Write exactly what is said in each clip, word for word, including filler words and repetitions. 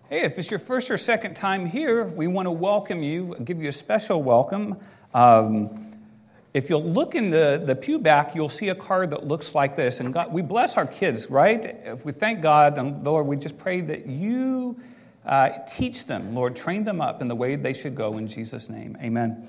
Hey, if it's your first or second time here, we want to welcome you, give you a special welcome. Um, if you'll look in the, the pew back, you'll see a card that looks like this. And God, we bless our kids, right? If we thank God, and Lord, we just pray that you uh, teach them, Lord, train them up in the way they should go in Jesus' name. Amen.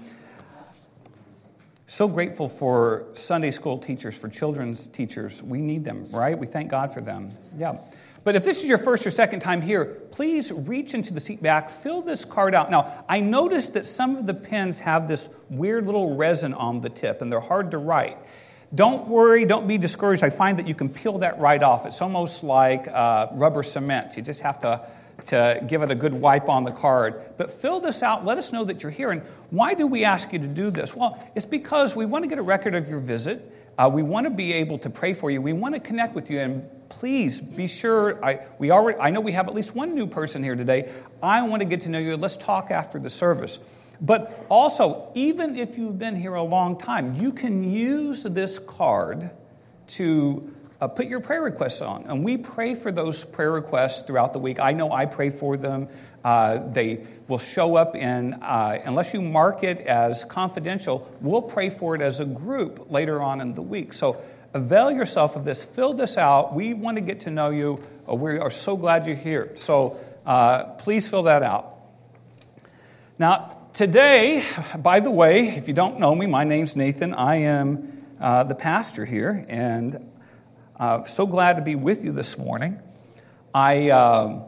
So grateful for Sunday school teachers, for children's teachers. We need them, right? We thank God for them. Yeah. But if this is your first or second time here, please reach into the seat back, fill this card out. Now, I noticed that some of the pens have this weird little resin on the tip, and they're hard to write. Don't worry, don't be discouraged. I find that you can peel that right off. It's almost like uh, rubber cement. You just have to, to give it a good wipe on the card. But fill this out. Let us know that you're here. And why do we ask you to do this? Well, it's because we want to get a record of your visit. Uh, we want to be able to pray for you. We want to connect with you, and please be sure. I we already. I know we have at least one new person here today. I want to get to know you. Let's talk after the service. But also, even if you've been here a long time, you can use this card to uh, put your prayer requests on, and we pray for those prayer requests throughout the week. I know I pray for them. Uh, they will show up in, uh, unless you mark it as confidential, we'll pray for it as a group later on in the week. So avail yourself of this. Fill this out. We want to get to know you. Uh, we are so glad you're here. So uh, please fill that out. Now, today, by the way, if you don't know me, my name's Nathan. I am uh, the pastor here, and uh, so glad to be with you this morning. I... Uh,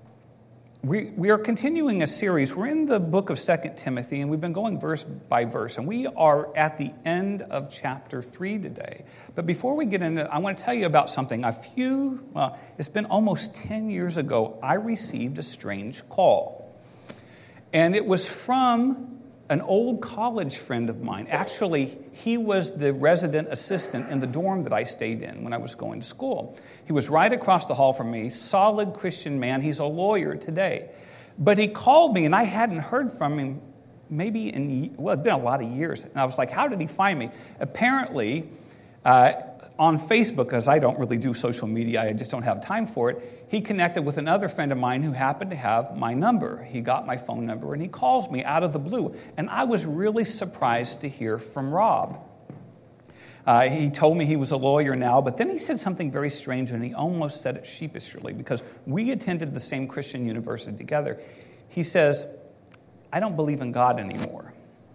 We we are continuing a series. We're in the book of Second Timothy, and we've been going verse by verse, and we are at the end of chapter three today. But before we get into it, I want to tell you about something. A few, well, it's been almost ten years ago, I received a strange call. And it was from an old college friend of mine. Actually, he was the resident assistant in the dorm that I stayed in when I was going to school. He was right across the hall from me, solid Christian man. He's a lawyer today. But he called me, and I hadn't heard from him maybe in, well, it's been a lot of years. And I was like, how did he find me? Apparently, uh, on Facebook, because I don't really do social media, I just don't have time for it, he connected with another friend of mine who happened to have my number. He got my phone number, and he calls me out of the blue. And I was really surprised to hear from Rob. Uh, he told me he was a lawyer now, but then he said something very strange, and he almost said it sheepishly, because we attended the same Christian university together. He says, I don't believe in God anymore.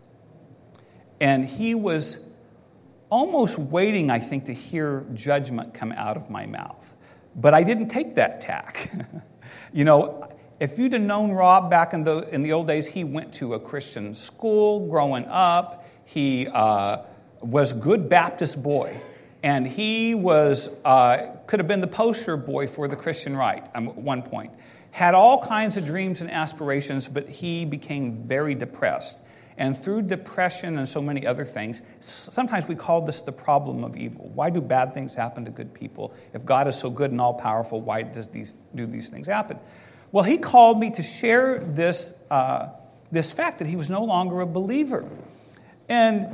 And he was almost waiting, I think, to hear judgment come out of my mouth. But I didn't take that tack. You know, if you'd have known Rob back in the in the old days, he went to a Christian school growing up. He uh, was a good Baptist boy. And he was uh, could have been the poster boy for the Christian right at one point. Had all kinds of dreams and aspirations, but he became very depressed. And through depression and so many other things, sometimes we call this the problem of evil. Why do bad things happen to good people? If God is so good and all-powerful, why does these do these things happen? Well, he called me to share this, uh, this fact that he was no longer a believer. And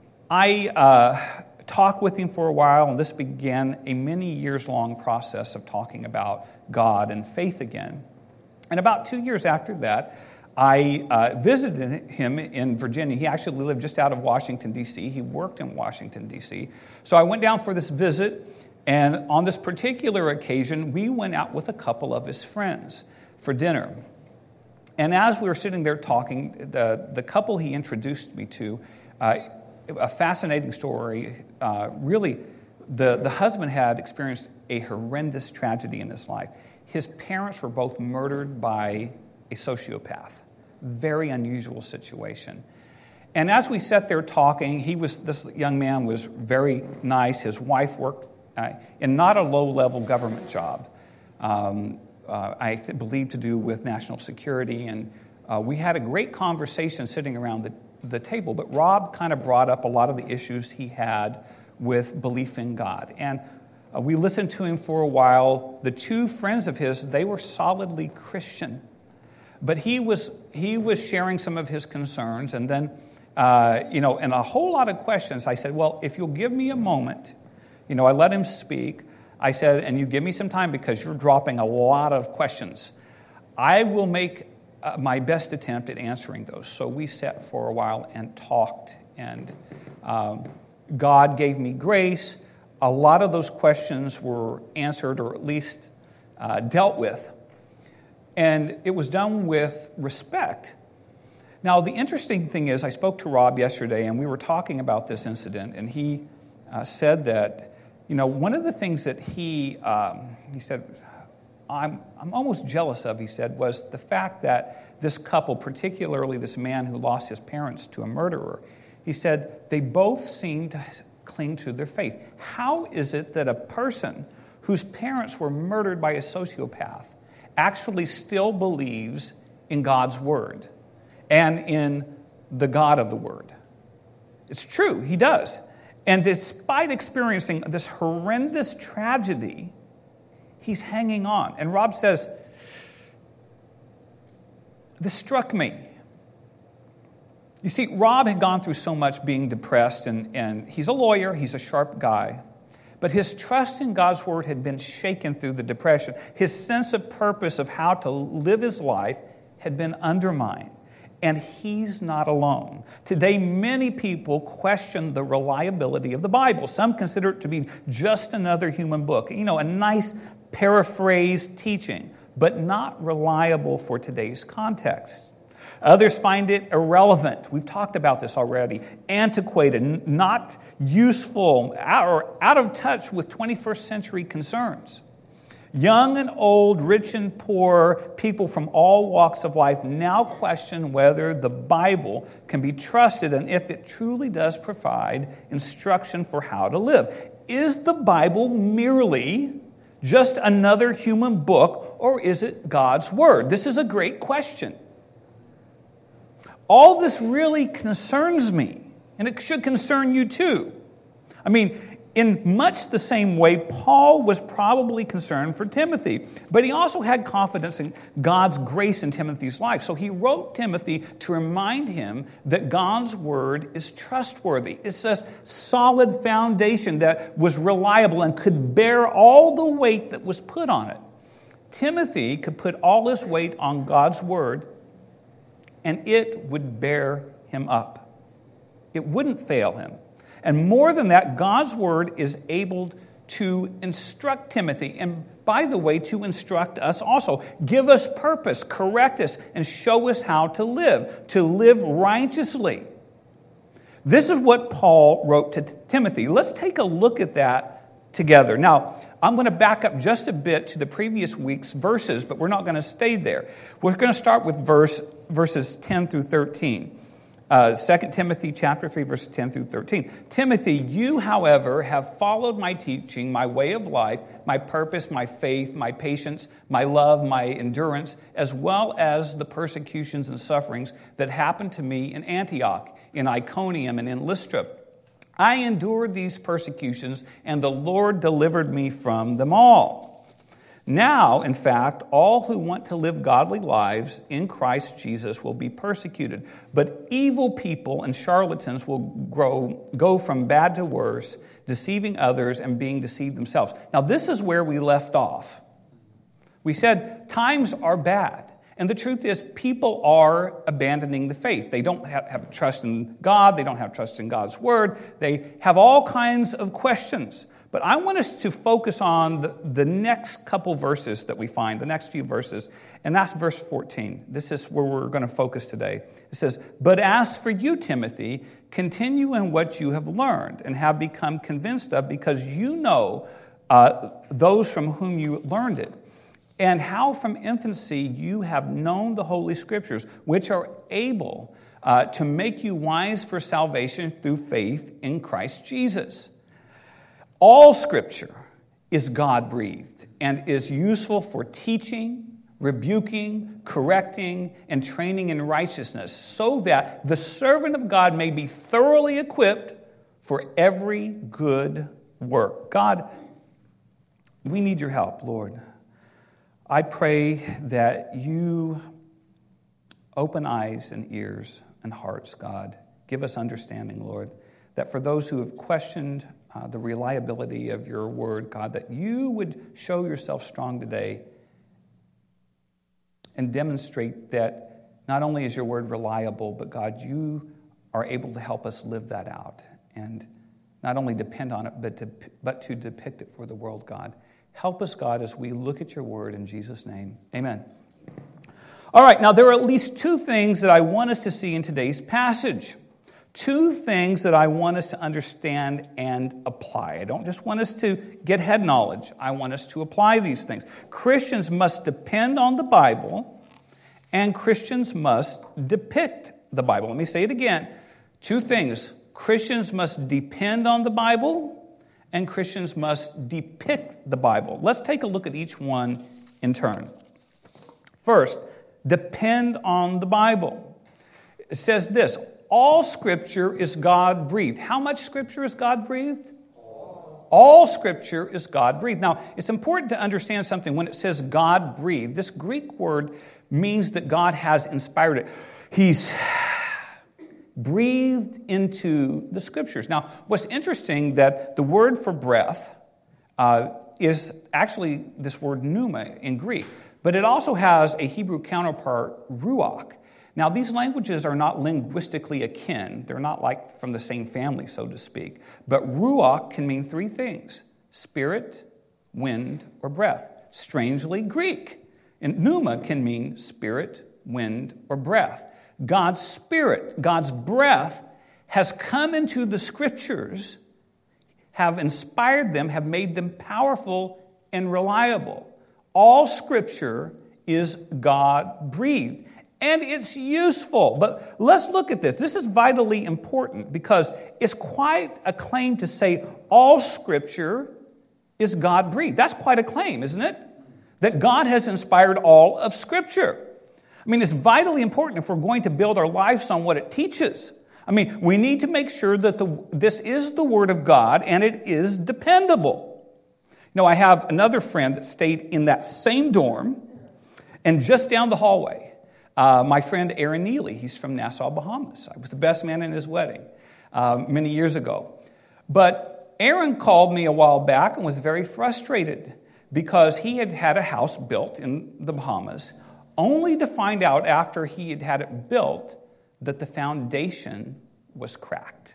I uh, talked with him for a while, and this began a many years-long process of talking about God and faith again. And about two years after that, I uh, visited him in Virginia. He actually lived just out of Washington, D C He worked in Washington, D C So I went down for this visit, and on this particular occasion, we went out with a couple of his friends for dinner. And as we were sitting there talking, the, the couple he introduced me to, uh, a fascinating story, uh, really, the, the husband had experienced a horrendous tragedy in his life. His parents were both murdered by a sociopath. Very unusual situation. And as we sat there talking, he was this young man was very nice. His wife worked uh, in not a low-level government job, um, uh, I th- believe to do with national security. And uh, we had a great conversation sitting around the, the table. But Rob kind of brought up a lot of the issues he had with belief in God. And uh, we listened to him for a while. The two friends of his, they were solidly Christian. But he was he was sharing some of his concerns, and then, uh, you know, and a whole lot of questions. I said, well, if you'll give me a moment, you know, I let him speak. I said, and you give me some time because you're dropping a lot of questions. I will make uh, my best attempt at answering those. So we sat for a while and talked, and um, God gave me grace. A lot of those questions were answered, or at least uh, dealt with. And it was done with respect. Now, the interesting thing is, I spoke to Rob yesterday, and we were talking about this incident, and he uh, said that, you know, one of the things that he um, he said, I'm I'm almost jealous of, he said, was the fact that this couple, particularly this man who lost his parents to a murderer, he said they both seemed to cling to their faith. How is it that a person whose parents were murdered by a sociopath actually still believes in God's word and in the God of the word? It's true, he does. And despite experiencing this horrendous tragedy, he's hanging on. And Rob says, this struck me. You see, Rob had gone through so much being depressed, and, and he's a lawyer, he's a sharp guy. But his trust in God's word had been shaken through the depression. His sense of purpose of how to live his life had been undermined. And he's not alone. Today, many people question the reliability of the Bible. Some consider it to be just another human book. You know, a nice paraphrased teaching, but not reliable for today's context. Others find it irrelevant. We've talked about this already. Antiquated, not useful, or out of touch with twenty-first century concerns. Young and old, rich and poor, people from all walks of life now question whether the Bible can be trusted and if it truly does provide instruction for how to live. Is the Bible merely just another human book, or is it God's word? This is a great question. All this really concerns me, and it should concern you too. I mean, in much the same way, Paul was probably concerned for Timothy, but he also had confidence in God's grace in Timothy's life. So he wrote Timothy to remind him that God's word is trustworthy. It's a solid foundation that was reliable and could bear all the weight that was put on it. Timothy could put all his weight on God's word, and it would bear him up. It wouldn't fail him. And more than that, God's word is able to instruct Timothy, and by the way, to instruct us also. Give us purpose, correct us, and show us how to live, to live righteously. This is what Paul wrote to Timothy. Let's take a look at that together. Now, I'm going to back up just a bit to the previous week's verses, but we're not going to stay there. We're going to start with verse verses ten through thirteen. Uh, Second Timothy chapter three, verses ten through thirteen. Timothy, you, however, have followed my teaching, my way of life, my purpose, my faith, my patience, my love, my endurance, as well as the persecutions and sufferings that happened to me in Antioch, in Iconium, and in Lystra. I endured these persecutions, and the Lord delivered me from them all. Now, in fact, all who want to live godly lives in Christ Jesus will be persecuted. But evil people and charlatans will grow, go from bad to worse, deceiving others and being deceived themselves. Now, this is where we left off. We said times are bad. And the truth is, people are abandoning the faith. They don't have, have trust in God. They don't have trust in God's word. They have all kinds of questions. But I want us to focus on the, the next couple verses that we find, the next few verses, and that's verse fourteen. This is where we're going to focus today. It says, "But as for you, Timothy, continue in what you have learned and have become convinced of, because you know uh, those from whom you learned it, and how from infancy you have known the Holy Scriptures, which are able uh, to make you wise for salvation through faith in Christ Jesus. All Scripture is God-breathed and is useful for teaching, rebuking, correcting, and training in righteousness, so that the servant of God may be thoroughly equipped for every good work." God, we need your help, Lord. I pray that you open eyes and ears and hearts, God. Give us understanding, Lord, that for those who have questioned Uh, the reliability of your word, God, that you would show yourself strong today and demonstrate that not only is your word reliable, but God, you are able to help us live that out and not only depend on it, but to, but to depict it for the world, God. Help us, God, as we look at your word in Jesus' name. Amen. All right, now there are at least two things that I want us to see in today's passage. Two things that I want us to understand and apply. I don't just want us to get head knowledge. I want us to apply these things. Christians must depend on the Bible, and Christians must depict the Bible. Let me say it again. Two things. Christians must depend on the Bible, and Christians must depict the Bible. Let's take a look at each one in turn. First, depend on the Bible. It says this, all Scripture is God-breathed. How much Scripture is God-breathed? All. All Scripture is God-breathed. Now, it's important to understand something. When it says God-breathed, this Greek word means that God has inspired it. He's breathed into the Scriptures. Now, what's interesting that the word for breath uh, is actually this word pneuma in Greek, but it also has a Hebrew counterpart, ruach. Now, these languages are not linguistically akin. They're not like from the same family, so to speak. But ruach can mean three things: spirit, wind, or breath. Strangely, Greek. And pneuma can mean spirit, wind, or breath. God's spirit, God's breath, has come into the Scriptures, have inspired them, have made them powerful and reliable. All Scripture is God-breathed. And it's useful. But let's look at this. This is vitally important because it's quite a claim to say all Scripture is God-breathed. That's quite a claim, isn't it? That God has inspired all of Scripture. I mean, it's vitally important if we're going to build our lives on what it teaches. I mean, we need to make sure that the, this is the Word of God and it is dependable. You know, I have another friend that stayed in that same dorm, and just down the hallway, Uh, my friend Aaron Neely, he's from Nassau, Bahamas. I was the best man in his wedding uh, many years ago. But Aaron called me a while back and was very frustrated because he had had a house built in the Bahamas, only to find out after he had had it built that the foundation was cracked.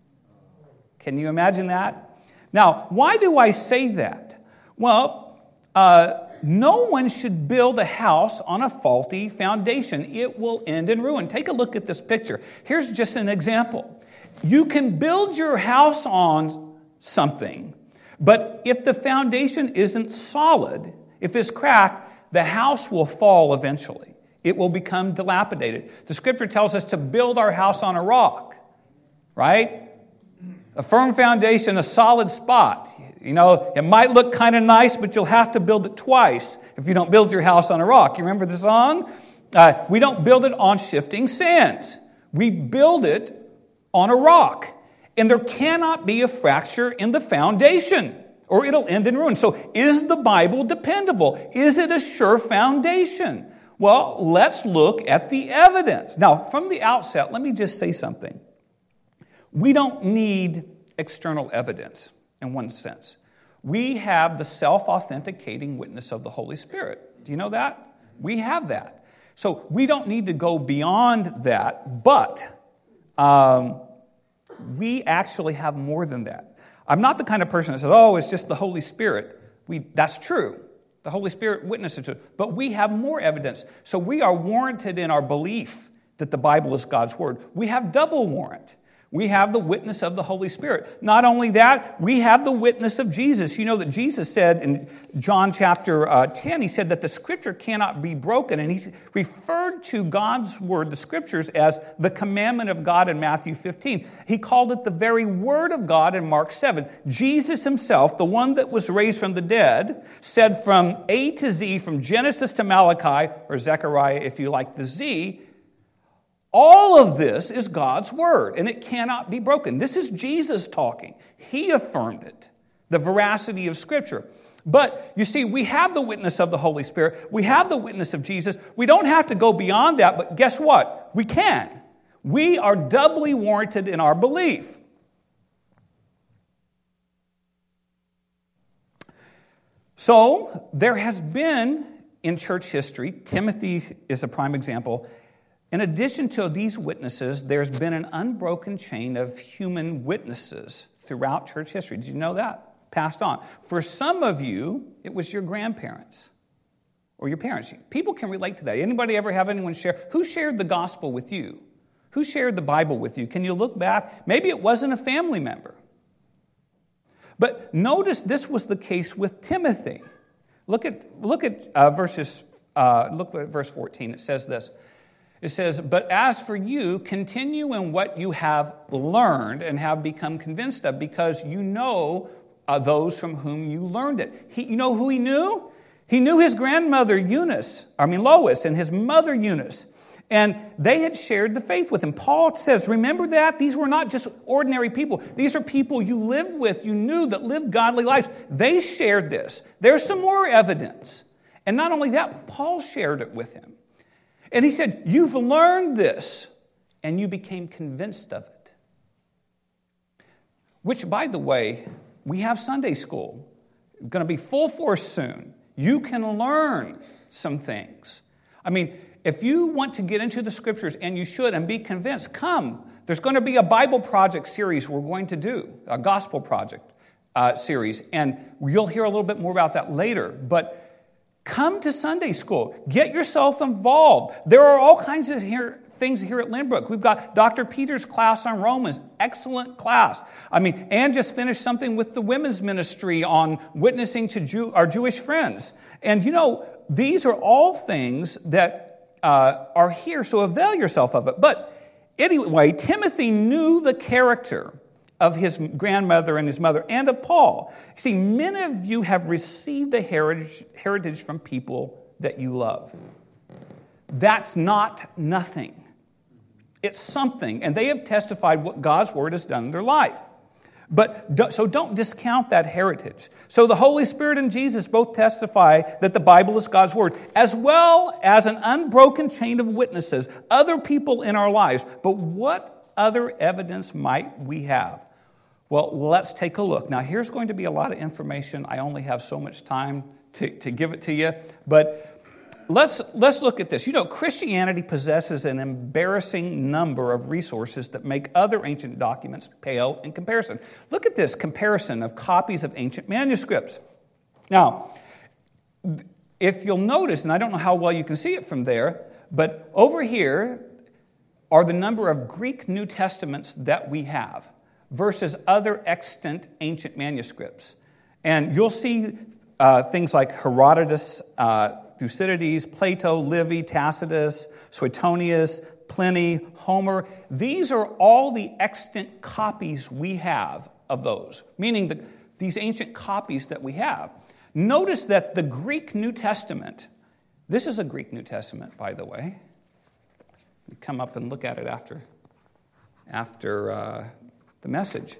Can you imagine that? Now, why do I say that? Well, uh, no one should build a house on a faulty foundation. It will end in ruin. Take a look at this picture. Here's just an example. You can build your house on something, but if the foundation isn't solid, if it's cracked, the house will fall eventually. It will become dilapidated. The Scripture tells us to build our house on a rock, right? A firm foundation, a solid spot. You know, it might look kind of nice, but you'll have to build it twice if you don't build your house on a rock. You remember the song? Uh, we don't build it on shifting sands. We build it on a rock. And there cannot be a fracture in the foundation, or it'll end in ruin. So is the Bible dependable? Is it a sure foundation? Well, let's look at the evidence. Now, from the outset, let me just say something. We don't need external evidence. In one sense, we have the self-authenticating witness of the Holy Spirit. Do you know that? We have that. So we don't need to go beyond that, but um, we actually have more than that. I'm not the kind of person that says, oh, it's just the Holy Spirit. We, that's true. The Holy Spirit witnesses to it. But we have more evidence. So we are warranted in our belief that the Bible is God's Word. We have double warrant. We have the witness of the Holy Spirit. Not only that, we have the witness of Jesus. You know that Jesus said in John chapter uh, ten, he said that the Scripture cannot be broken. And he referred to God's Word, the Scriptures, as the commandment of God in Matthew fifteen. He called it the very Word of God in Mark seven. Jesus himself, the one that was raised from the dead, said from A to Z, from Genesis to Malachi, or Zechariah if you like the Z, all of this is God's Word, and it cannot be broken. This is Jesus talking. He affirmed it, the veracity of Scripture. But, you see, we have the witness of the Holy Spirit. We have the witness of Jesus. We don't have to go beyond that, but guess what? We can. We are doubly warranted in our belief. So, there has been in church history. Timothy is a prime example. In addition to these witnesses, there's been an unbroken chain of human witnesses throughout church history. Did you know that? Passed on. For some of you, it was your grandparents or your parents. People can relate to that. Anybody ever have anyone share? Who shared the gospel with you? Who shared the Bible with you? Can you look back? Maybe it wasn't a family member. But notice this was the case with Timothy. Look at look at uh, verses. Uh, look at verse fourteen. It says this. It says, "But as for you, continue in what you have learned and have become convinced of, because you know uh, those from whom you learned it." He, you know who he knew? He knew his grandmother Eunice. I mean Lois, and his mother Eunice. And they had shared the faith with him. Paul says, remember that? These were not just ordinary people. These are people you lived with, you knew, that lived godly lives. They shared this. There's some more evidence. And not only that, Paul shared it with him. And he said, you've learned this, and you became convinced of it. Which, by the way, we have Sunday school. It's going to be full force soon. You can learn some things. I mean, if you want to get into the Scriptures, and you should, and be convinced, come. There's going to be a Bible project series we're going to do, a gospel project uh, series, and you'll hear a little bit more about that later. But come to Sunday school. Get yourself involved. There are all kinds of here, things here at Lynbrook. We've got Doctor Peter's class on Romans. Excellent class. I mean, Ann just finished something with the women's ministry on witnessing to Jew, our Jewish friends. And, you know, these are all things that Uh, are here, so avail yourself of it. But anyway, Timothy knew the character of his grandmother and his mother and of Paul. See, many of you have received a heritage, heritage from people that you love. That's not nothing. It's something, and they have testified what God's word has done in their life. But so don't discount that heritage. So the Holy Spirit and Jesus both testify that the Bible is God's word, as well as an unbroken chain of witnesses, other people in our lives. But what other evidence might we have? Well, let's take a look. Now, here's going to be a lot of information. I only have so much time to, to give it to you. But Let's let's look at this. You know, Christianity possesses an embarrassing number of resources that make other ancient documents pale in comparison. Look at this comparison of copies of ancient manuscripts. Now, if you'll notice, and I don't know how well you can see it from there, but over here are the number of Greek New Testaments that we have versus other extant ancient manuscripts. And you'll see uh, things like Herodotus, uh, Thucydides, Plato, Livy, Tacitus, Suetonius, Pliny, Homer. These are all the extant copies we have of those, meaning the, these ancient copies that we have. Notice that the Greek New Testament, this is a Greek New Testament, by the way. You come up and look at it after, after uh, the message.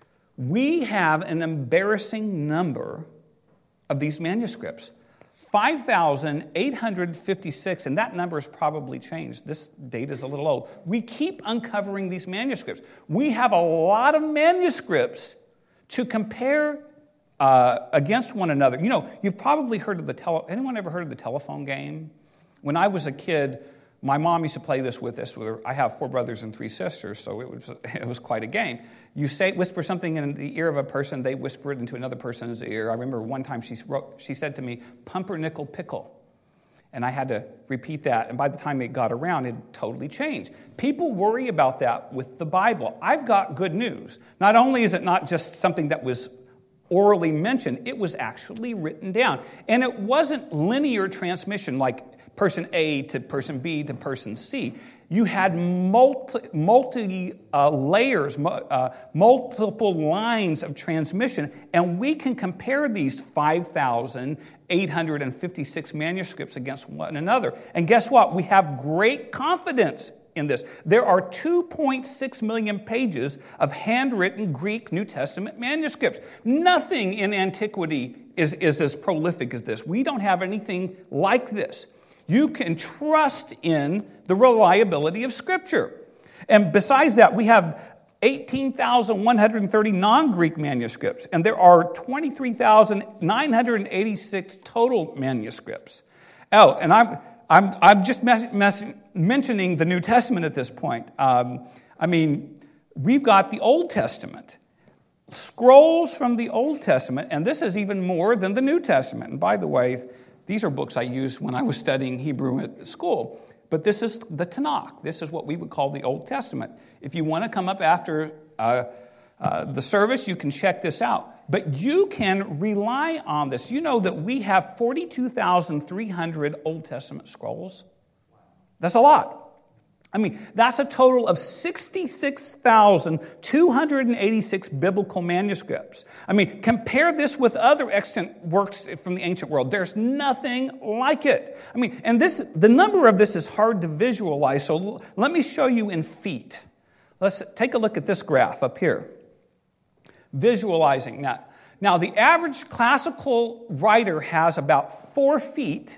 We have an embarrassing number of these manuscripts. five thousand eight hundred fifty-six, and that number has probably changed. This date is a little old. We keep uncovering these manuscripts. We have a lot of manuscripts to compare uh, against one another. You know, you've probably heard of the tele... Anyone ever heard of the telephone game? When I was a kid, my mom used to play this with us. I have four brothers and three sisters, so it was it was quite a game. You say, whisper something in the ear of a person, they whisper it into another person's ear. I remember one time she wrote, she said to me, "Pumpernickel pickle." And I had to repeat that, and by the time it got around, it totally changed. People worry about that with the Bible. I've got good news. Not only is it not just something that was orally mentioned, it was actually written down. And it wasn't linear transmission like person A to person B to person C. You had multi, multi uh, layers, uh, multiple lines of transmission, and we can compare these five thousand eight hundred fifty-six manuscripts against one another. And guess what? We have great confidence in this. There are two point six million pages of handwritten Greek New Testament manuscripts. Nothing in antiquity is, is as prolific as this. We don't have anything like this. You can trust in the reliability of Scripture. And besides that, we have eighteen thousand one hundred thirty non-Greek manuscripts, and there are twenty-three thousand nine hundred eighty-six total manuscripts. Oh, and I'm I'm I'm just mes- mes- mentioning the New Testament at this point. Um, I mean, we've got the Old Testament, scrolls from the Old Testament, and this is even more than the New Testament. And by the way, these are books I used when I was studying Hebrew at school. But this is the Tanakh. This is what we would call the Old Testament. If you want to come up after uh, uh, the service, you can check this out. But you can rely on this. You know that we have forty-two thousand three hundred Old Testament scrolls. That's a lot. I mean, that's a total of sixty-six thousand two hundred eighty-six biblical manuscripts. I mean, compare this with other extant works from the ancient world. There's nothing like it. I mean, and this, the number of this is hard to visualize, so let me show you in feet. Let's take a look at this graph up here. Visualizing that. Now, the average classical writer has about four feet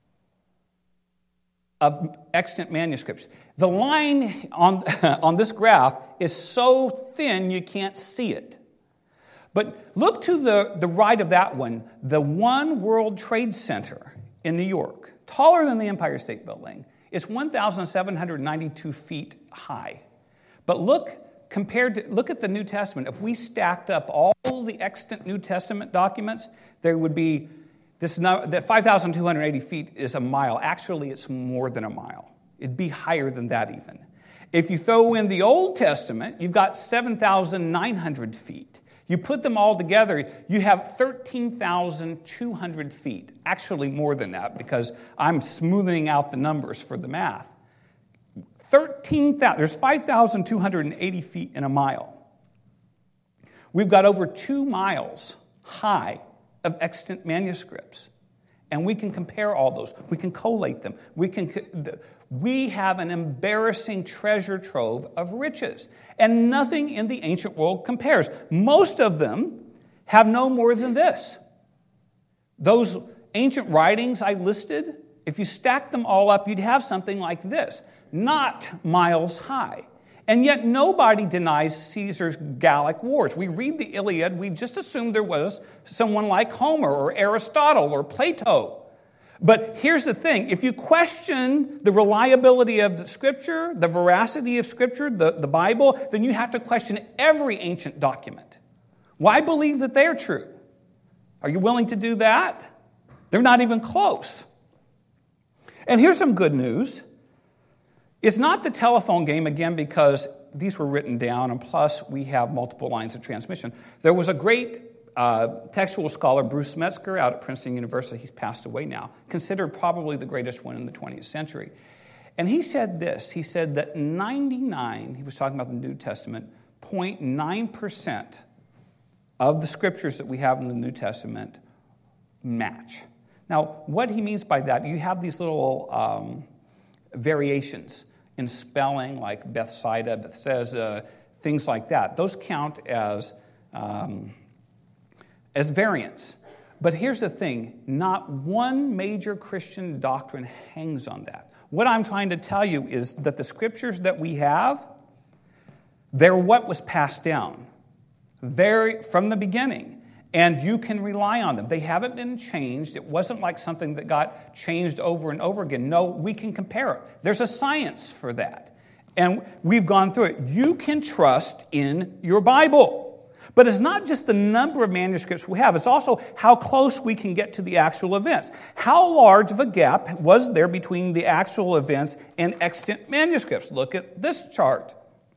of extant manuscripts. The line on, on this graph is so thin you can't see it. But look to the, the right of that one, the One World Trade Center in New York, taller than the Empire State Building. It's one thousand seven hundred ninety-two feet high. But look, compared to, look at the New Testament. If we stacked up all the extant New Testament documents, there would be This that five thousand two hundred eighty feet is a mile. Actually, it's more than a mile. It'd be higher than that even. If you throw in the Old Testament, you've got seven thousand nine hundred feet. You put them all together, you have thirteen thousand two hundred feet. Actually, more than that, because I'm smoothing out the numbers for the math. thirteen thousand, there's five thousand two hundred eighty feet in a mile. We've got over two miles high of extant manuscripts. And we can compare all those. We can collate them. We can. We have an embarrassing treasure trove of riches. And nothing in the ancient world compares. Most of them have no more than this. Those ancient writings I listed, if you stack them all up, you'd have something like this. Not miles high. And yet nobody denies Caesar's Gallic wars. We read the Iliad, we just assume there was someone like Homer or Aristotle or Plato. But here's the thing, if you question the reliability of the Scripture, the veracity of Scripture, the, the Bible, then you have to question every ancient document. Why believe that they're true? Are you willing to do that? They're not even close. And here's some good news. It's not the telephone game, again, because these were written down, and plus we have multiple lines of transmission. There was a great uh, textual scholar, Bruce Metzger, out at Princeton University. He's passed away now, considered probably the greatest one in the twentieth century. And he said this. He said that ninety-nine, he was talking about the New Testament, zero point nine percent of the scriptures that we have in the New Testament match. Now, what he means by that, you have these little um, variations in spelling, like Bethsaida, Bethesda, things like that. Those count as, um, as variants. But here's the thing, not one major Christian doctrine hangs on that. What I'm trying to tell you is that the scriptures that we have, they're what was passed down very, from the beginning. And you can rely on them. They haven't been changed. It wasn't like something that got changed over and over again. No, we can compare it. There's a science for that. And we've gone through it. You can trust in your Bible. But it's not just the number of manuscripts we have. It's also how close we can get to the actual events. How large of a gap was there between the actual events and extant manuscripts? Look at this chart.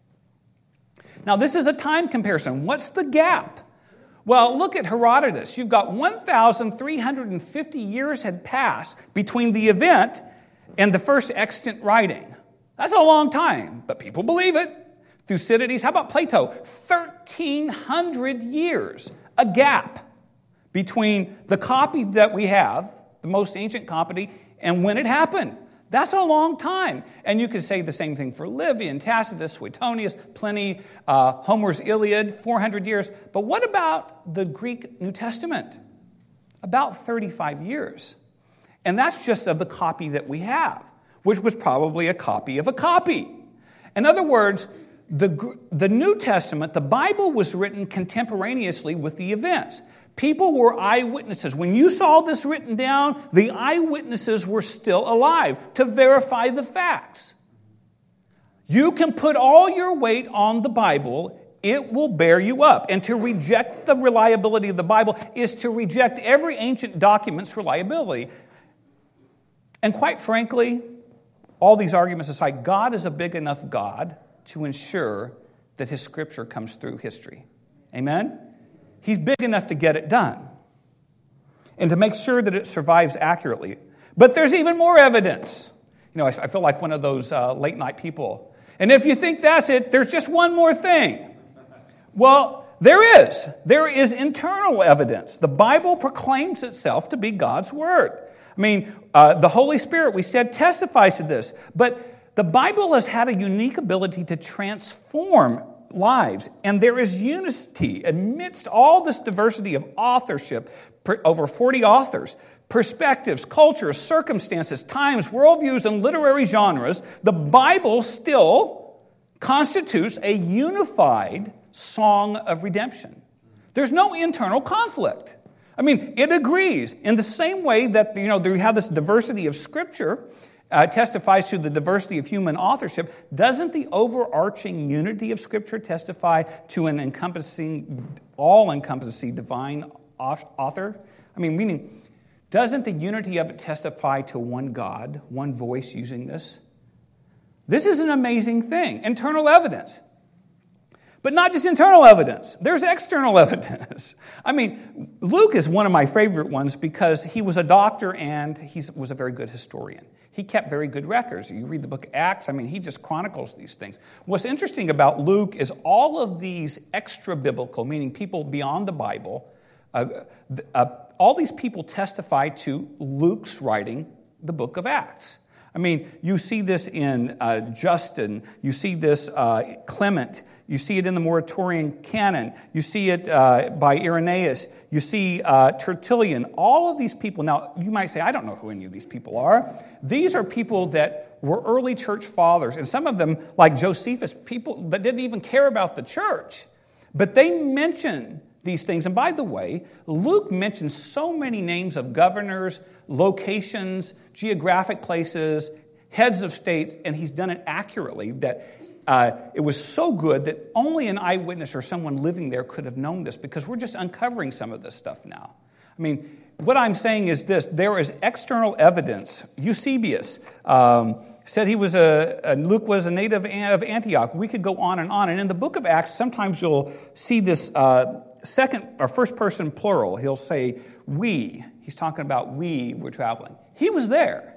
Now, this is a time comparison. What's the gap? Well, look at Herodotus. You've got one thousand three hundred fifty years had passed between the event and the first extant writing. That's a long time, but people believe it. Thucydides, how about Plato? thirteen hundred years, a gap between the copy that we have, the most ancient copy, and when it happened. That's a long time. And you could say the same thing for Livy and Tacitus, Suetonius, Pliny, uh, Homer's Iliad, four hundred years. But what about the Greek New Testament? About thirty-five years. And that's just of the copy that we have, which was probably a copy of a copy. In other words, the, the New Testament, the Bible was written contemporaneously with the events. People were eyewitnesses. When you saw this written down, the eyewitnesses were still alive to verify the facts. You can put all your weight on the Bible. It will bear you up. And to reject the reliability of the Bible is to reject every ancient document's reliability. And quite frankly, all these arguments aside, God is a big enough God to ensure that His Scripture comes through history. Amen? He's big enough to get it done and to make sure that it survives accurately. But there's even more evidence. You know, I feel like one of those uh, late night people. And if you think that's it, there's just one more thing. Well, there is. There is internal evidence. The Bible proclaims itself to be God's Word. I mean, uh, the Holy Spirit, we said, testifies to this. But the Bible has had a unique ability to transform lives. And there is unity amidst all this diversity of authorship, over forty authors, perspectives, cultures, circumstances, times, worldviews, and literary genres. The Bible still constitutes a unified song of redemption. There's no internal conflict. I mean, it agrees in the same way that, you know, you have this diversity of Scripture, uh, testifies to the diversity of human authorship. Doesn't the overarching unity of Scripture testify to an encompassing, all-encompassing divine author? I mean, meaning, doesn't the unity of it testify to one God, one voice using this? This is an amazing thing. Internal evidence. But not just internal evidence. There's external evidence. I mean, Luke is one of my favorite ones because he was a doctor and he was a very good historian. He kept very good records. You read the book of Acts, I mean, he just chronicles these things. What's interesting about Luke is all of these extra-biblical, meaning people beyond the Bible, uh, uh, all these people testify to Luke's writing the book of Acts. I mean, you see this in uh, Justin, you see this uh, Clement, you see it in the Muratorian canon, you see it uh, by Irenaeus, you see uh, Tertullian, all of these people. Now, you might say, I don't know who any of these people are. These are people that were early church fathers, and some of them, like Josephus, people that didn't even care about the church, but they mention these things. And by the way, Luke mentions so many names of governors, locations, geographic places, heads of states, and he's done it accurately that uh, it was so good that only an eyewitness or someone living there could have known this, because we're just uncovering some of this stuff now. I mean, what I'm saying is this: there is external evidence. Eusebius um, said he was a, a Luke was a native of Antioch. We could go on and on. And in the book of Acts, sometimes you'll see this uh, second or first person plural. He'll say we. He's talking about we were traveling. He was there.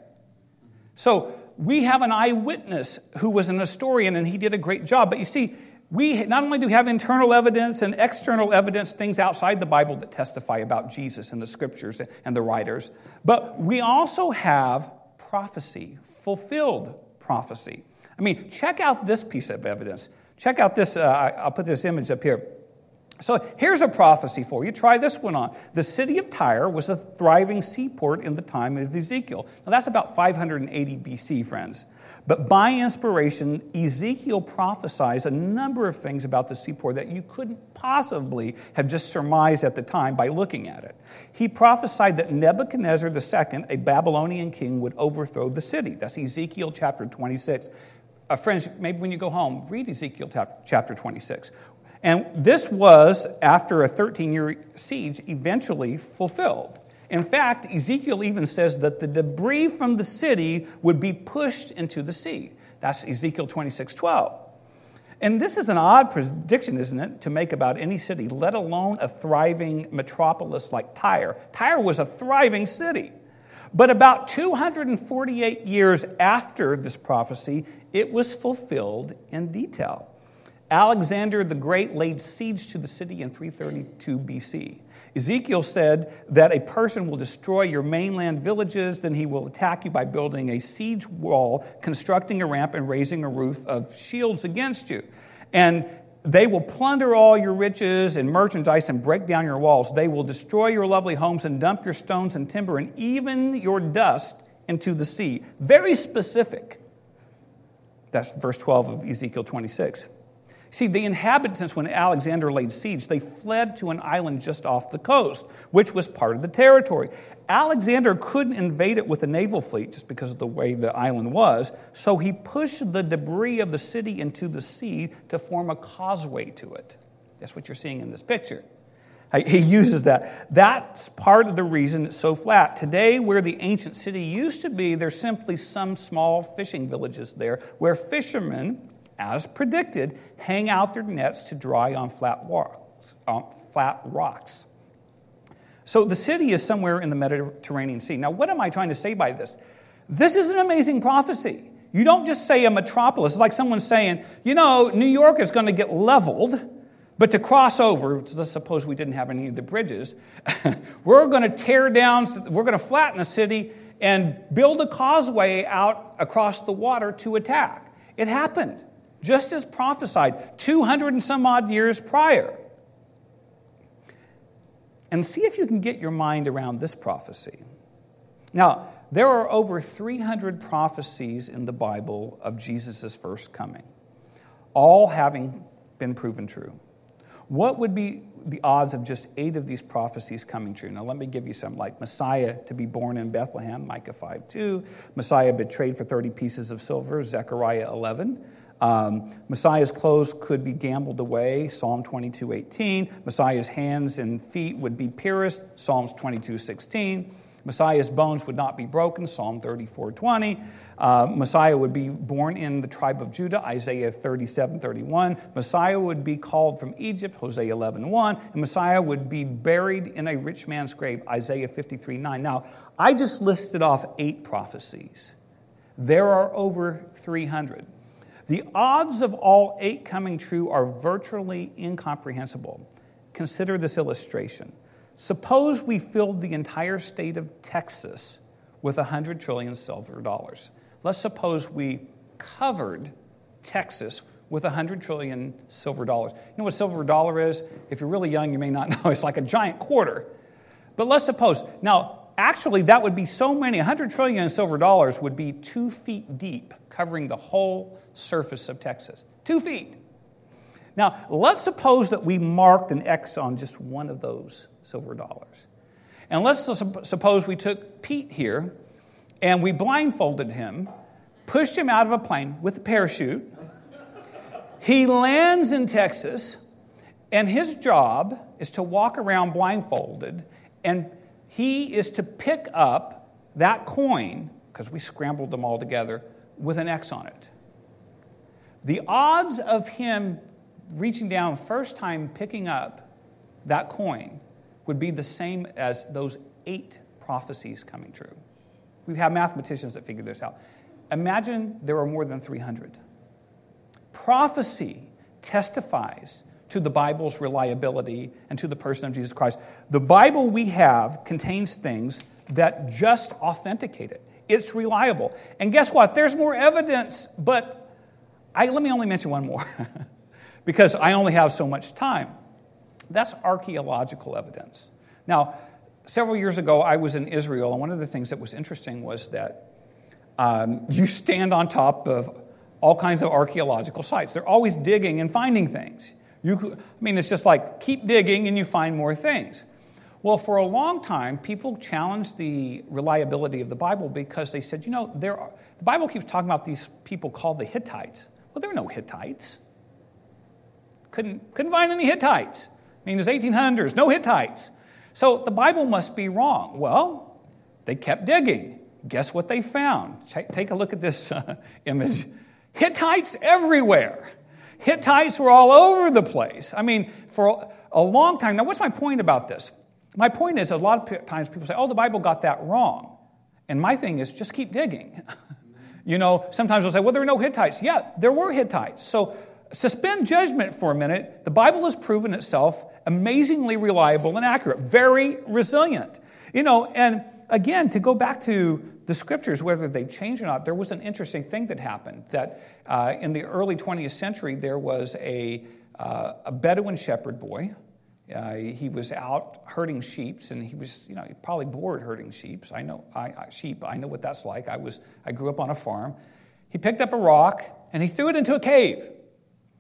So we have an eyewitness who was an historian, and he did a great job. But you see, we not only do we have internal evidence and external evidence, things outside the Bible that testify about Jesus and the Scriptures and the writers, but we also have prophecy, fulfilled prophecy. I mean, check out this piece of evidence. Check out this, uh, I'll put this image up here. So here's a prophecy for you. Try this one on. The city of Tyre was a thriving seaport in the time of Ezekiel. Now that's about five hundred eighty B C, friends. But by inspiration, Ezekiel prophesies a number of things about the seaport that you couldn't possibly have just surmised at the time by looking at it. He prophesied that Nebuchadnezzar the Second, a Babylonian king, would overthrow the city. That's Ezekiel chapter twenty-six. Uh, friends, maybe when you go home, read Ezekiel chapter twenty-six. And this was, after a thirteen-year siege, eventually fulfilled. In fact, Ezekiel even says that the debris from the city would be pushed into the sea. That's Ezekiel twenty-six twelve. And this is an odd prediction, isn't it, to make about any city, let alone a thriving metropolis like Tyre. Tyre was a thriving city. But about two hundred forty-eight years after this prophecy, it was fulfilled in detail. Alexander the Great laid siege to the city in three thirty-two B C. Ezekiel said that a person will destroy your mainland villages, then he will attack you by building a siege wall, constructing a ramp, and raising a roof of shields against you. And they will plunder all your riches and merchandise and break down your walls. They will destroy your lovely homes and dump your stones and timber and even your dust into the sea. Very specific. That's verse twelve of Ezekiel twenty-six. See, the inhabitants, when Alexander laid siege, they fled to an island just off the coast, which was part of the territory. Alexander couldn't invade it with a naval fleet just because of the way the island was, so he pushed the debris of the city into the sea to form a causeway to it. That's what you're seeing in this picture. He uses that. That's part of the reason it's so flat. Today, where the ancient city used to be, there's simply some small fishing villages there where fishermen, as predicted, hang out their nets to dry on flat rocks. On flat rocks. So the city is somewhere in the Mediterranean Sea. Now, what am I trying to say by this? This is an amazing prophecy. You don't just say a metropolis. It's like someone saying, you know, New York is going to get leveled, but to cross over, let's suppose we didn't have any of the bridges, we're going to tear down, we're going to flatten the city and build a causeway out across the water to attack. It happened, just as prophesied, two hundred and some odd years prior. And see if you can get your mind around this prophecy. Now, there are over three hundred prophecies in the Bible of Jesus' first coming, all having been proven true. What would be the odds of just eight of these prophecies coming true? Now, let me give you some, like Messiah to be born in Bethlehem, Micah five two, Messiah betrayed for thirty pieces of silver, Zechariah eleven, Um, Messiah's clothes could be gambled away, Psalm twenty-two eighteen. Messiah's hands and feet would be pierced, Psalms twenty-two sixteen. Messiah's bones would not be broken, Psalm thirty-four twenty. Uh, Messiah would be born in the tribe of Judah, Isaiah thirty-seven thirty-one. Messiah would be called from Egypt, Hosea eleven one. And Messiah would be buried in a rich man's grave, Isaiah fifty-three nine. Now, I just listed off eight prophecies. There are over three hundred. The odds of all eight coming true are virtually incomprehensible. Consider this illustration. Suppose we filled the entire state of Texas with one hundred trillion silver dollars. Let's suppose we covered Texas with one hundred trillion silver dollars. You know what a silver dollar is? If you're really young, you may not know. It's like a giant quarter. But let's suppose, now, actually, that would be so many. one hundred trillion silver dollars would be two feet deep, covering the whole surface of Texas. Two feet. Now, let's suppose that we marked an X on just one of those silver dollars. And let's suppose we took Pete here and we blindfolded him, pushed him out of a plane with a parachute. He lands in Texas, and his job is to walk around blindfolded, and he is to pick up that coin, because we scrambled them all together, with an X on it. The odds of him reaching down first time picking up that coin would be the same as those eight prophecies coming true. We have mathematicians that figure this out. Imagine there are more than three hundred. Prophecy testifies to the Bible's reliability and to the person of Jesus Christ. The Bible we have contains things that just authenticate it. It's reliable. And guess what? There's more evidence, but I, let me only mention one more because I only have so much time. That's archaeological evidence. Now, several years ago, I was in Israel, and one of the things that was interesting was that um, you stand on top of all kinds of archaeological sites. They're always digging and finding things. You, I mean, it's just like keep digging and you find more things. Well, for a long time, people challenged the reliability of the Bible because they said, you know, there are, the Bible keeps talking about these people called the Hittites. Well, there were no Hittites. Couldn't, couldn't find any Hittites. I mean, there's eighteen hundreds, no Hittites. So the Bible must be wrong. Well, they kept digging. Guess what they found? Take a look at this uh, image. Hittites everywhere. Hittites were all over the place. I mean, for a long time. Now, what's my point about this? My point is a lot of times people say, oh, the Bible got that wrong. And my thing is just keep digging. You know, sometimes they'll say, well, there were no Hittites. Yeah, there were Hittites. So suspend judgment for a minute. The Bible has proven itself amazingly reliable and accurate, very resilient. You know, and again, to go back to the scriptures, whether they changed or not, there was an interesting thing that happened, that uh, in the early twentieth century, there was a, uh, a Bedouin shepherd boy. Uh, he was out herding sheep, and he was, you know, probably bored herding sheep. I know I, I, sheep. I know what that's like. I was, I grew up on a farm. He picked up a rock and he threw it into a cave.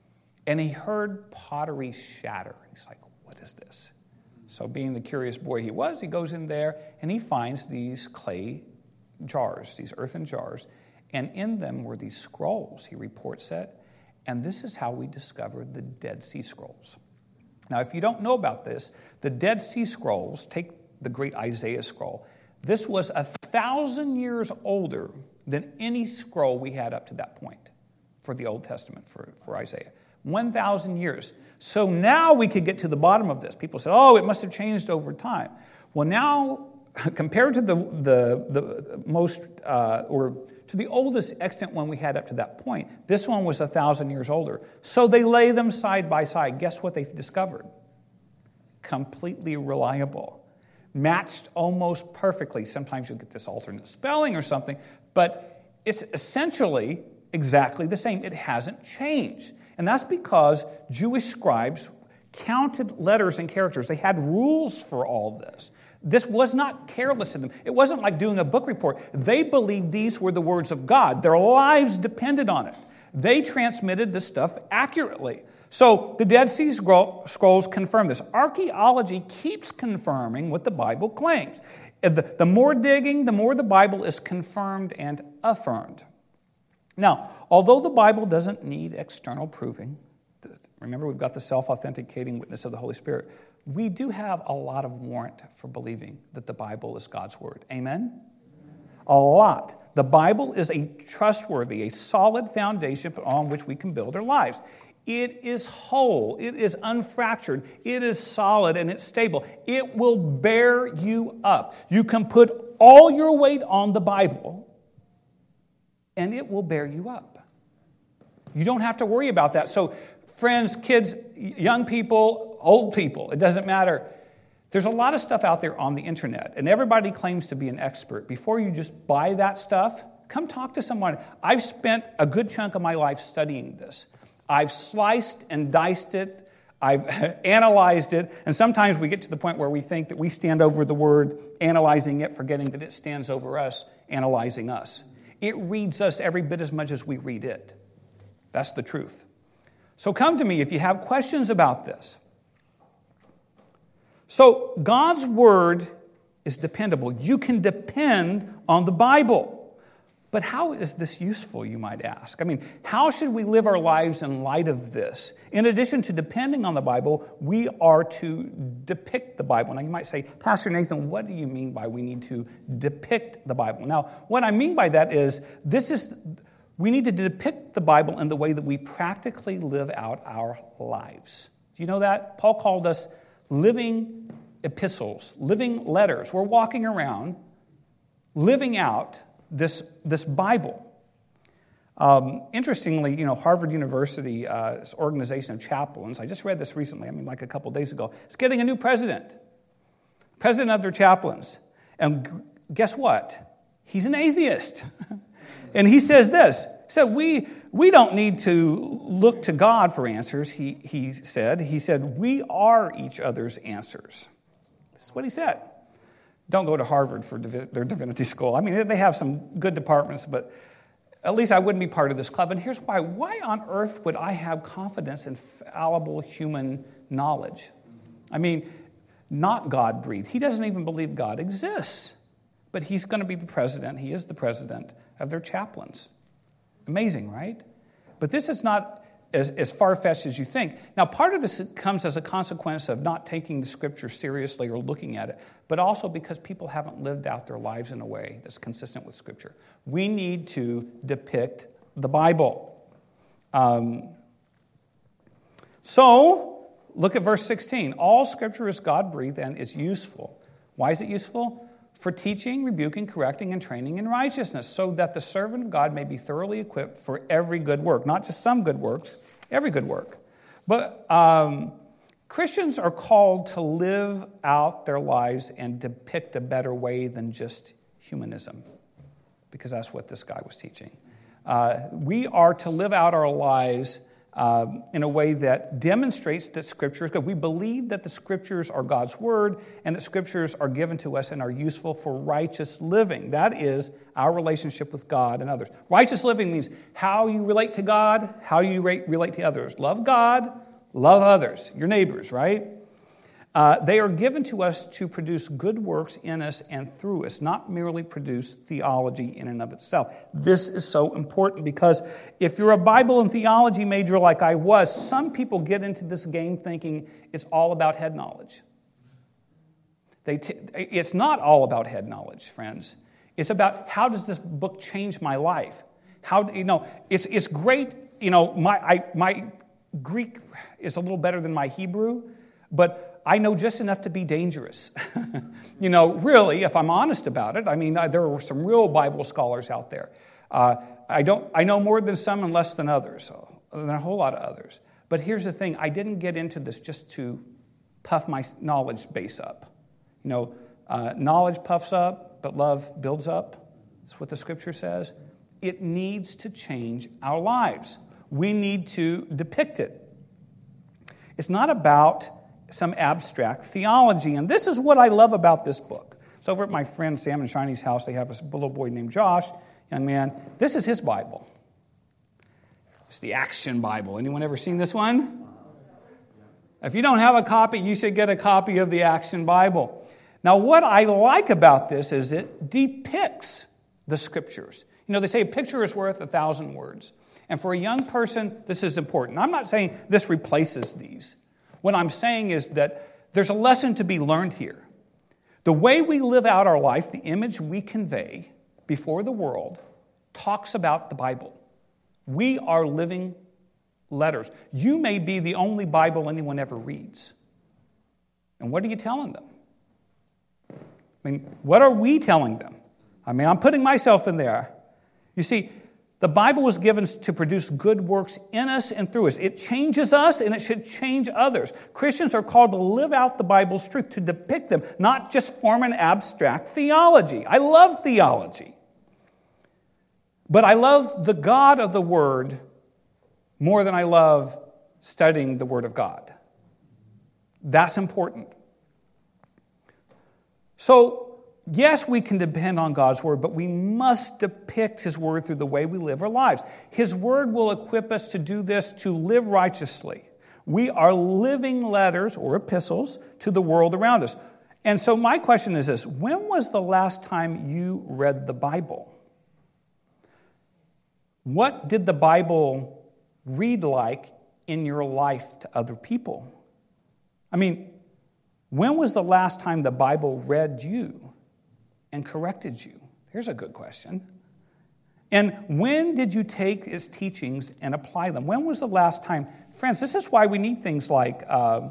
and he heard pottery shatter. He's like, what is this? So being the curious boy he was, he goes in there and he finds these clay jars, these earthen jars, and in them were these scrolls, he reports it. And this is how we discovered the Dead Sea Scrolls. Now, if you don't know about this, the Dead Sea Scrolls, take the great Isaiah scroll, this was a thousand years older than any scroll we had up to that point for the Old Testament, for, for Isaiah. one thousand years. So now we could get to the bottom of this. People said, oh, it must have changed over time. Well, now, compared to the, the, the most, uh, or to the oldest extant one we had up to that point, this one was a thousand years older. So they lay them side by side. Guess what they've discovered? Completely reliable. Matched almost perfectly. Sometimes you'll get this alternate spelling or something, but it's essentially exactly the same. It hasn't changed. And that's because Jewish scribes counted letters and characters. They had rules for all this. This was not careless in them. It wasn't like doing a book report. They believed these were the words of God. Their lives depended on it. They transmitted this stuff accurately. So the Dead Sea Scrolls confirm this. Archaeology keeps confirming what the Bible claims. The, the more digging, the more the Bible is confirmed and affirmed. Now, although the Bible doesn't need external proving, remember we've got the self-authenticating witness of the Holy Spirit, we do have a lot of warrant for believing that the Bible is God's Word. Amen? A lot. The Bible is a trustworthy, a solid foundation on which we can build our lives. It is whole. It is unfractured. It is solid and it's stable. It will bear you up. You can put all your weight on the Bible and it will bear you up. You don't have to worry about that. So, friends, kids, young people, old people, it doesn't matter. There's a lot of stuff out there on the internet, and everybody claims to be an expert. Before you just buy that stuff, come talk to someone. I've spent a good chunk of my life studying this. I've sliced and diced it. I've analyzed it. And sometimes we get to the point where we think that we stand over the word, analyzing it, forgetting that it stands over us, analyzing us. It reads us every bit as much as we read it. That's the truth. So come to me if you have questions about this. So God's word is dependable. You can depend on the Bible. But how is this useful, you might ask? I mean, how should we live our lives in light of this? In addition to depending on the Bible, we are to depict the Bible. Now, you might say, Pastor Nathan, what do you mean by we need to depict the Bible? Now, what I mean by that is, this is, we need to depict the Bible in the way that we practically live out our lives. Do you know that? Paul called us living epistles, living letters. We're walking around, living out this, this Bible. Um, interestingly, you know, Harvard University, uh, this organization of chaplains, I just read this recently, I mean, like a couple days ago, it's getting a new president, president of their chaplains. And g- guess what? He's an atheist. And he says this, so we we don't need to look to God for answers, he, he said. He said, we are each other's answers. This is what he said. Don't go to Harvard for divi- their divinity school. I mean, they have some good departments, but at least I wouldn't be part of this club. And here's why. Why on earth would I have confidence in fallible human knowledge? I mean, not God-breathed. He doesn't even believe God exists. But he's going to be the president. He is the president of their chaplains. Amazing, right? But this is not as, as far-fetched as you think. Now, part of this comes as a consequence of not taking the Scripture seriously or looking at it, but also because people haven't lived out their lives in a way that's consistent with Scripture. We need to depict the Bible. Um, so, look at verse sixteen. All Scripture is God-breathed and is useful. Why is it useful? For teaching, rebuking, correcting, and training in righteousness, so that the servant of God may be thoroughly equipped for every good work. Not just some good works, every good work. But um, Christians are called to live out their lives and depict a better way than just humanism, because that's what this guy was teaching. Uh, we are to live out our lives uh, in a way that demonstrates that Scripture is good. We believe that the Scriptures are God's Word and that Scriptures are given to us and are useful for righteous living. That is our relationship with God and others. Righteous living means how you relate to God, how you relate to others. Love God, love others, your neighbors, right? Uh, they are given to us to produce good works in us and through us, not merely produce theology in and of itself. This is so important because if you're a Bible and theology major like I was, some people get into this game thinking it's all about head knowledge. They t- it's not all about head knowledge, friends. It's about how does this book change my life? How you know? It's it's great. You know, my I, my Greek is a little better than my Hebrew, but I know just enough to be dangerous. You know, really, if I'm honest about it, I mean, there are some real Bible scholars out there. Uh, I don't. I know more than some and less than others, so, than a whole lot of others. But here's the thing: I didn't get into this just to puff my knowledge base up. You know, uh, knowledge puffs up, but love builds up. That's what the Scripture says. It needs to change our lives. We need to depict it. It's not about some abstract theology. And this is what I love about this book. So over at my friend Sam and Shiny's house, they have a little boy named Josh, young man. This is his Bible. It's the Action Bible. Anyone ever seen this one? If you don't have a copy, you should get a copy of the Action Bible. Now, what I like about this is it depicts the Scriptures. You know, they say a picture is worth a thousand words. And for a young person, this is important. I'm not saying this replaces these. What I'm saying is that there's a lesson to be learned here. The way we live out our life, the image we convey before the world, talks about the Bible. We are living letters. You may be the only Bible anyone ever reads. And what are you telling them? I mean, what are we telling them? I mean, I'm putting myself in there. You see, the Bible was given to produce good works in us and through us. It changes us and it should change others. Christians are called to live out the Bible's truth, to depict them, not just form an abstract theology. I love theology. But I love the God of the Word more than I love studying the Word of God. That's important. So, yes, we can depend on God's Word, but we must depict His Word through the way we live our lives. His Word will equip us to do this, to live righteously. We are living letters or epistles to the world around us. And so my question is this: when was the last time you read the Bible? What did the Bible read like in your life to other people? I mean, when was the last time the Bible read you and corrected you? Here's a good question. And when did you take its teachings and apply them? When was the last time? Friends, this is why we need things like uh,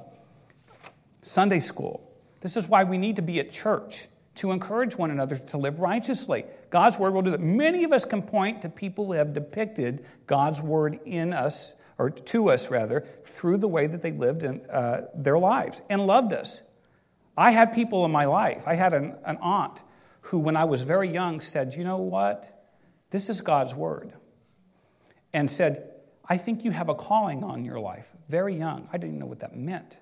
Sunday school. This is why we need to be at church, to encourage one another to live righteously. God's Word will do that. Many of us can point to people who have depicted God's Word in us, or to us rather, through the way that they lived in uh, their lives and loved us. I had people in my life. I had an, an aunt who, when I was very young, said, you know what? This is God's Word. And said, I think you have a calling on your life. Very young. I didn't even know what that meant.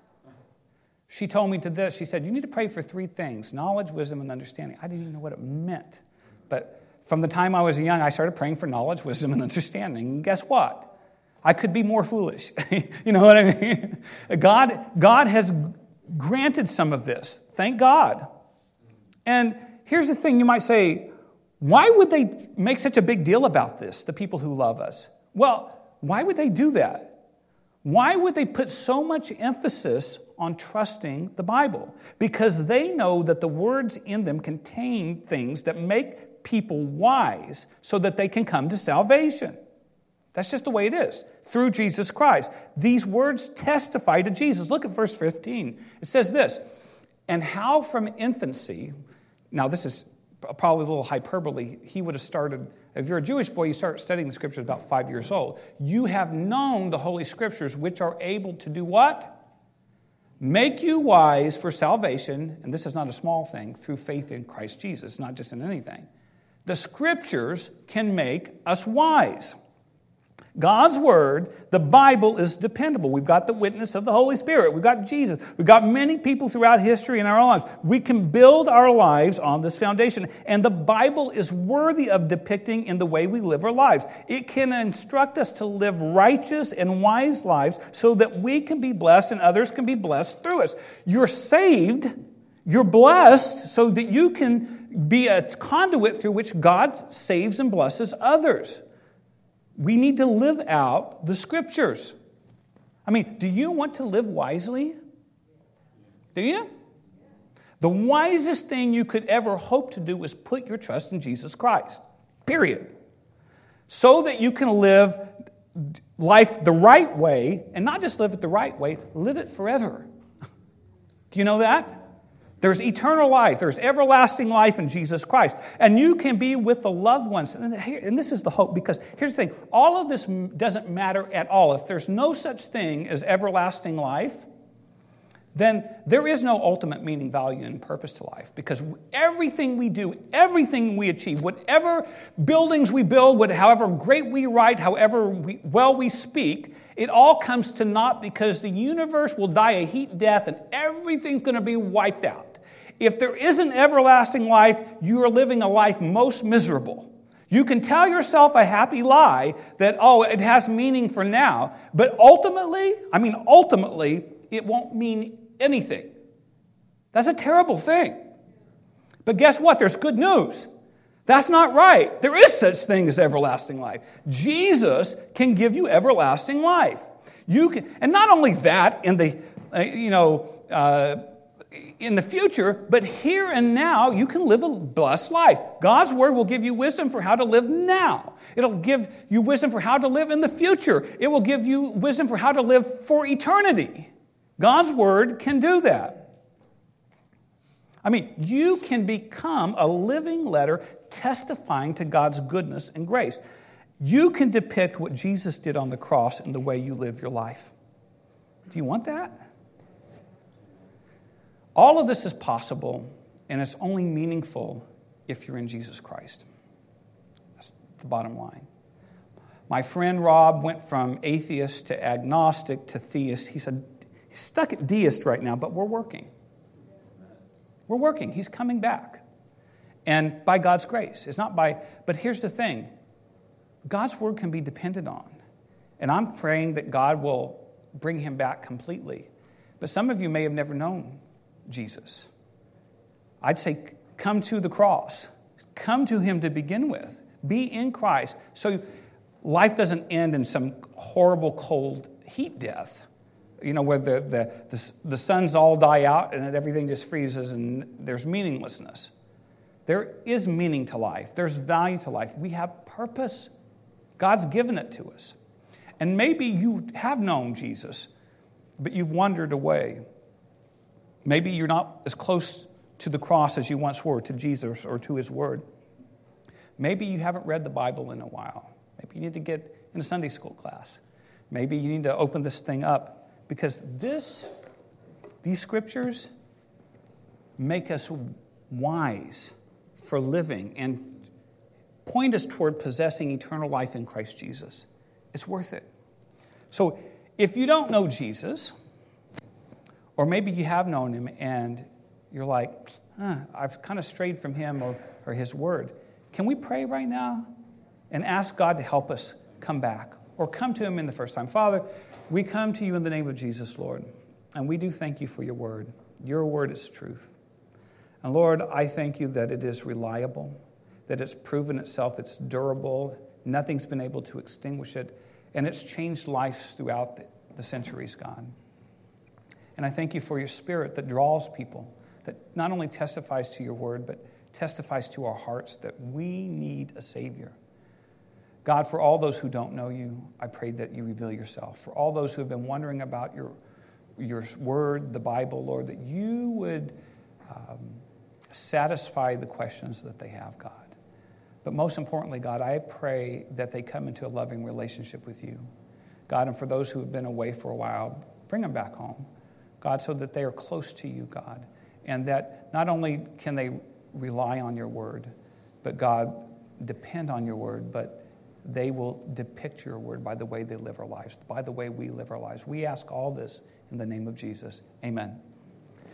She told me to this. She said, you need to pray for three things: knowledge, wisdom, and understanding. I didn't even know what it meant. But from the time I was young, I started praying for knowledge, wisdom, and understanding. And guess what? I could be more foolish. You know what I mean? God, God has granted some of this. Thank God. And here's the thing. You might say, why would they make such a big deal about this, the people who love us? Well, why would they do that? Why would they put so much emphasis on trusting the Bible? Because they know that the words in them contain things that make people wise so that they can come to salvation. That's just the way it is, through Jesus Christ. These words testify to Jesus. Look at verse fifteen. It says this, and how from infancy, now this is probably a little hyperbole, he would have started, if you're a Jewish boy, you start studying the Scriptures about five years old. You have known the Holy Scriptures, which are able to do what? Make you wise for salvation, and this is not a small thing, through faith in Christ Jesus, not just in anything. The Scriptures can make us wise. God's Word, the Bible, is dependable. We've got the witness of the Holy Spirit. We've got Jesus. We've got many people throughout history in our lives. We can build our lives on this foundation. And the Bible is worthy of depicting in the way we live our lives. It can instruct us to live righteous and wise lives so that we can be blessed and others can be blessed through us. You're saved. You're blessed so that you can be a conduit through which God saves and blesses others. We need to live out the Scriptures. I mean, do you want to live wisely? Do you? The wisest thing you could ever hope to do is put your trust in Jesus Christ. Period. So that you can live life the right way, and not just live it the right way, live it forever. Do you know that? There's eternal life. There's everlasting life in Jesus Christ. And you can be with the loved ones. And this is the hope, because here's the thing. All of this doesn't matter at all. If there's no such thing as everlasting life, then there is no ultimate meaning, value, and purpose to life. Because everything we do, everything we achieve, whatever buildings we build, however great we write, however we, well we speak, it all comes to naught because the universe will die a heat death and everything's going to be wiped out. If there isn't everlasting life, you are living a life most miserable. You can tell yourself a happy lie that, oh, it has meaning for now. But ultimately, I mean, ultimately, it won't mean anything. That's a terrible thing. But guess what? There's good news. That's not right. There is such thing as everlasting life. Jesus can give you everlasting life. You can, and not only that in the, uh, you know, uh, in the future, but here and now you can live a blessed life. God's Word will give you wisdom for how to live now. It'll give you wisdom for how to live in the future. It will give you wisdom for how to live for eternity. God's Word can do that. I mean, you can become a living letter testifying to God's goodness and grace. You can depict what Jesus did on the cross in the way you live your life. Do you want that? All of this is possible, and it's only meaningful if you're in Jesus Christ. That's the bottom line. My friend Rob went from atheist to agnostic to theist. He said, he's stuck at deist right now, but we're working. We're working. He's coming back. And by God's grace. It's not by, but here's the thing. God's Word can be depended on. And I'm praying that God will bring him back completely. But some of you may have never known Jesus. I'd say come to the cross. Come to him to begin with. Be in Christ. So life doesn't end in some horrible cold heat death. You know, where the, the, the, the suns all die out and everything just freezes and there's meaninglessness. There is meaning to life. There's value to life. We have purpose. God's given it to us. And maybe you have known Jesus, but you've wandered away. Maybe you're not as close to the cross as you once were, to Jesus or to his word. Maybe you haven't read the Bible in a while. Maybe you need to get in a Sunday school class. Maybe you need to open this thing up, because this, these scriptures make us wise for living and point us toward possessing eternal life in Christ Jesus. It's worth it. So if you don't know Jesus, or maybe you have known him and you're like, huh, I've kind of strayed from him or, or his word. Can we pray right now and ask God to help us come back or come to him in the first time? Father, we come to you in the name of Jesus, Lord, and we do thank you for your word. Your word is truth. And Lord, I thank you that it is reliable, that it's proven itself, it's durable, nothing's been able to extinguish it, and it's changed lives throughout the, the centuries, God. And I thank you for your Spirit that draws people, that not only testifies to your word, but testifies to our hearts that we need a Savior. God, for all those who don't know you, I pray that you reveal yourself. For all those who have been wondering about your, your word, the Bible, Lord, that you would um, satisfy the questions that they have, God. But most importantly, God, I pray that they come into a loving relationship with you. God, and for those who have been away for a while, bring them back home. God, so that they are close to you, God, and that not only can they rely on your word, but God, depend on your word, but they will depict your word by the way they live our lives, by the way we live our lives. We ask all this in the name of Jesus. Amen.